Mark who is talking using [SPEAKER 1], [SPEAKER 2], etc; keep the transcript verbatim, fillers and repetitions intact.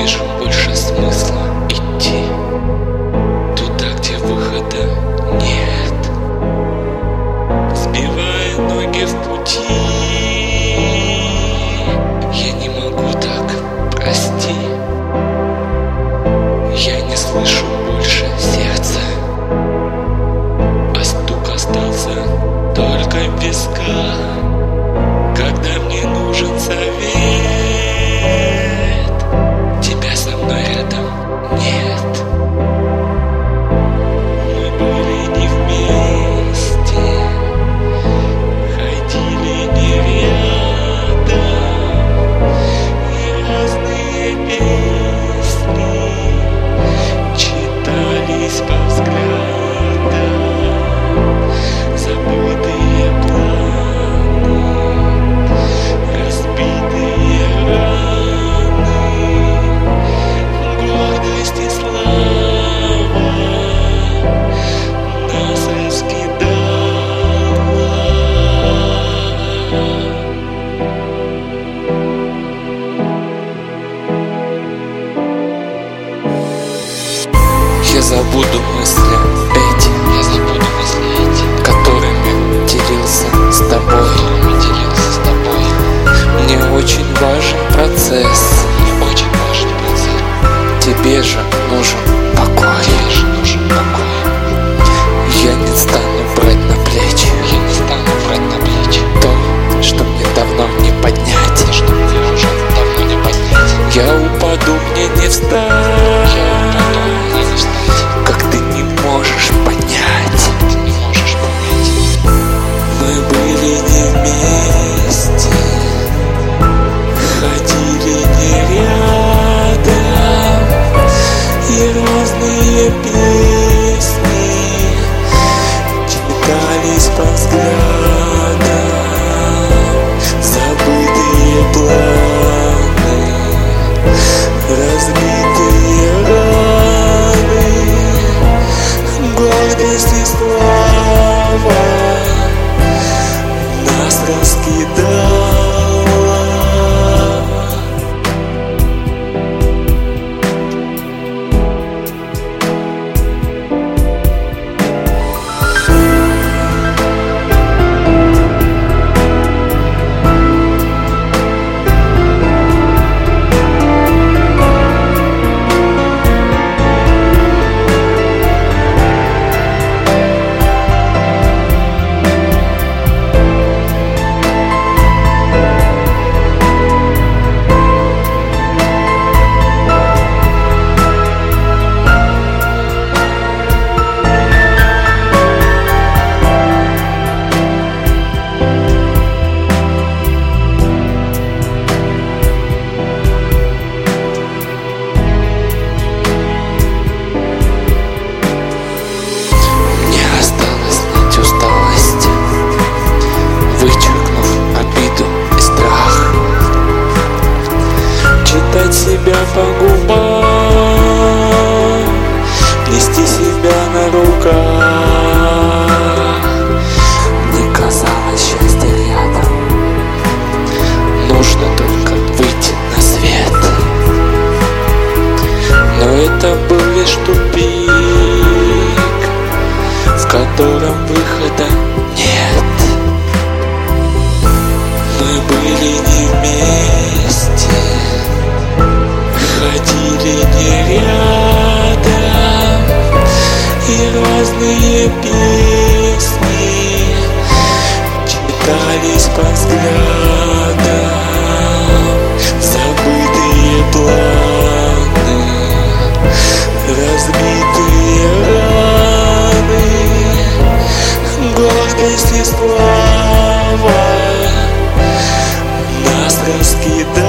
[SPEAKER 1] вижу больше смысла идти туда, где выхода нет, сбивая ноги в пути. Я не могу так, прости. Я не слышу больше сердца, а стук остался только в висках. Когда мне нужен совет, тебя со мной рядом нет. Мы были не вместе, ходили не рядом, и разные песни читались по взглядам. Забытые планы, разбитые раны, гордость и слава нас раскидала. Я забуду мысли эти, я забуду мысли эти, которыми делился с тобой, которыми делился с тобой. Мне очень важен процесс, мне очень важен процесс. Тебе же нужен покой, тебе же нужен покой. Я не стану брать на плечи, я не стану брать на плечи то, что мне давно не поднять, то, что мне уже давно не поднять. Я упаду, мне не встать, я упаду, мне не встать. Как ты не можешь понять, ты не можешь понять. Мы были не вместе, ходили не рядом, и разные песни читались по взглядам. Забытые планы, разбитые раны, гордость и слава нас раскидала. Читать себя по губам, нести себя на руках. Мне казалось счастье рядом, нужно только выйти на свет. Но это был лишь тупик, в котором выхода нет. Мы были не вместе, ходили не рядом, и разные песни читались по взглядам. Забытые планы, разбитые раны, гордость и слава нас раскидала.